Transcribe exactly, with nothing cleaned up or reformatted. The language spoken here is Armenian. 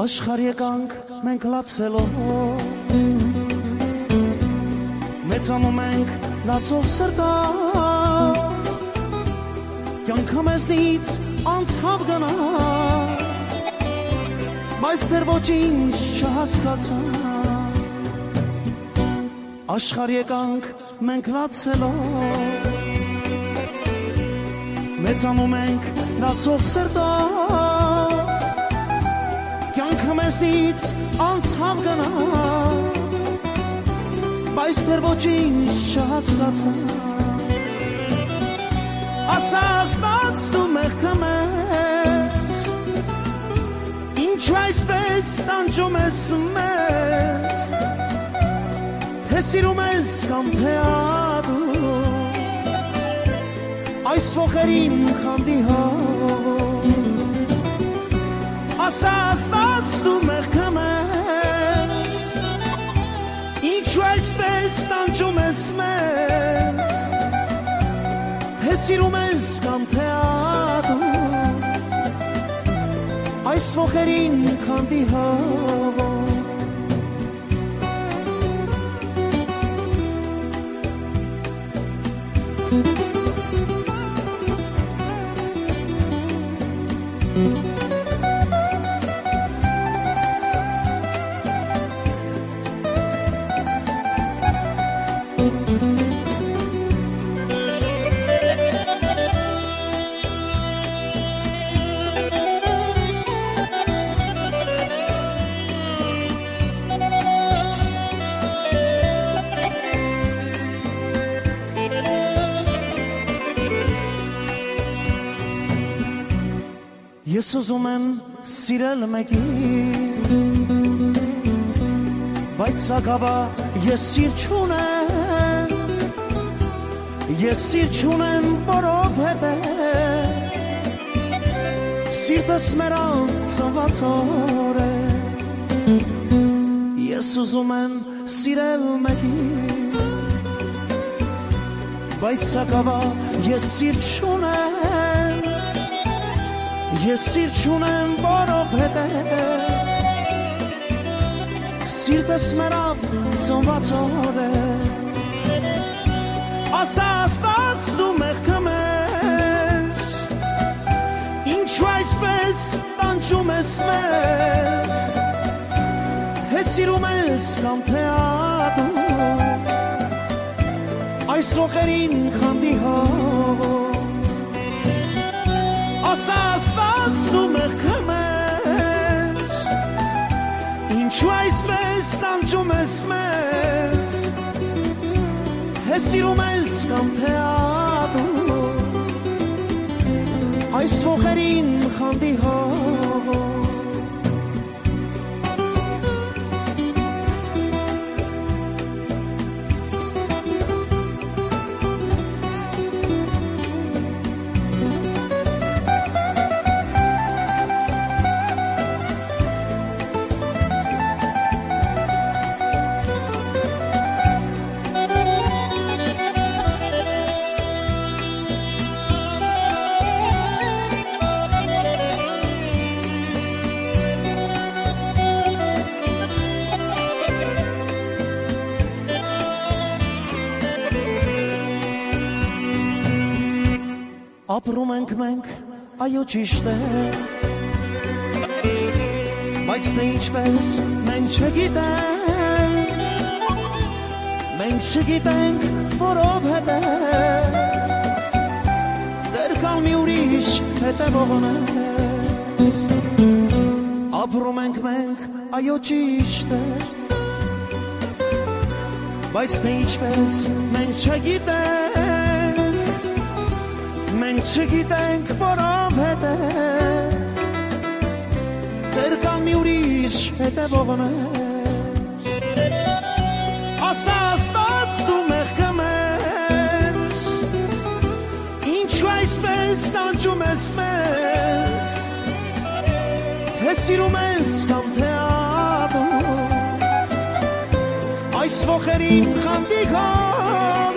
Աշխարհ եկանք մենք լացելով մեծանում ենք լացող սրտով կյանքը մեզնից անցավ գնաց բայց դեռ ոչինչ չհասկացա Աշխարհ եկանք մենք լացելով մեծանում ենք լացող սրտով կյանքը մեզնից անցավ գնաց բայց դեռ ոչինչ չհասկացա ասա աստված դու մեղքը մեր ինչու այսպես տանջում ես մեզ թե սիրում ես կամ թե ադու այս ոխերին խանդի հող ասա աստված դու մեղքը մեր ինչու այսպես տանջում ես մեզ թե սիրում ես կամ թե ադու այս ոխերին խանդի հող Ես ուզում եմ սիրել մեկին բայց սակավա ես սիր չունեմ ես սիր չունեմ որովհետև սիրտս մերանք ծնված օր է ես ուզում եմ սիրել մեկին բայց սակավա ես սիր չունեմ Ես սիր չունեմ որովհետև սիրտս մերավ ծնված օր է ասա աստված դու մեղքը մեր ինչու այսպես տանջում ես մեզ թե սիրում ես կամ թե ադու այս ոխերին խանդի հող ասա աստված դու մեղքը մեր ինչու այսպես տանջում ես մեզ թե սիրում ես կամ թե ադու այս ոխերին խանդի հող Ապրում ենք մենք, այո ճիշտ է բայց թե ինչպես մենք չգիտենք մենք չգիտենք որովհետև դեռ կան մի ուրիշ հետևողներ ապրում ենք մենք, այո ճիշտ է բայց թե ինչպես մենք չգիտենք մենք չգիտենք որովհետև դեռ կան մի ուրիշ հետևողներ ասա աստված դու մեղքը մեր ինչու այսպես տանջում ես մեզ թե սիրում ես կամ թե ադու այս ոխերին խանդի հող